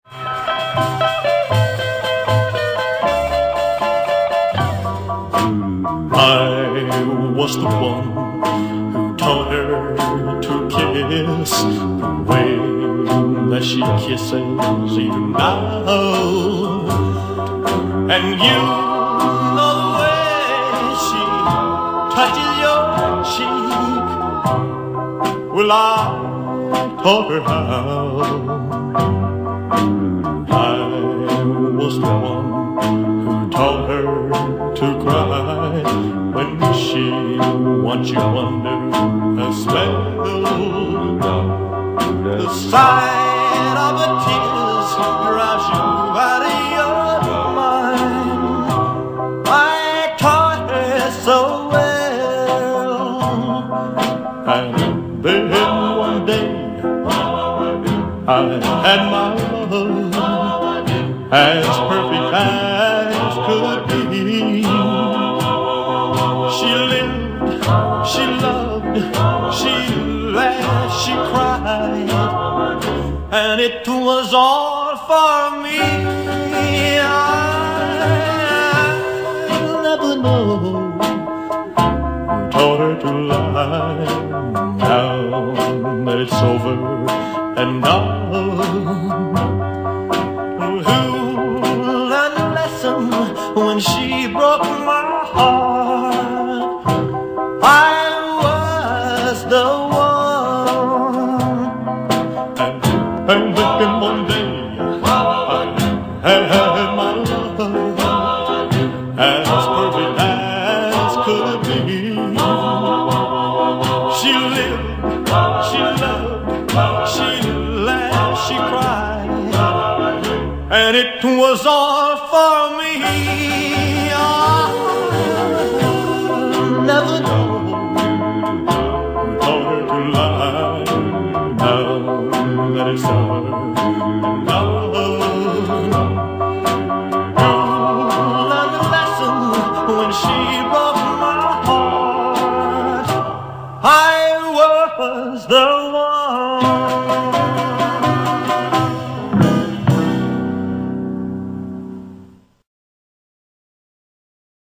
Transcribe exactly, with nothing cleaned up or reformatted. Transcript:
I was the one who taught her to kiss the way that she kisses even now. And you know the way she touches your cheek. Well, I taught her how. I was the one who taught her to cry when she wants you under her spell. The sight of her tears drives you out of your mind. I taught her so well. And then one day I had my love as perfect as could be. She lived, she loved, she laughed, she cried, and it was all for me. I'll never know who taught her to lie. Now that it's over and done, who learned a lesson when she broke my heart? I was the one. And, and then one day I had my love as perfect as could be. She lived, she loved, she laughed, she cried, and it was all for me. I'll never know who taught her to lie. Now that it's over, love. Who learned the lesson when she broke my heart? I was the one.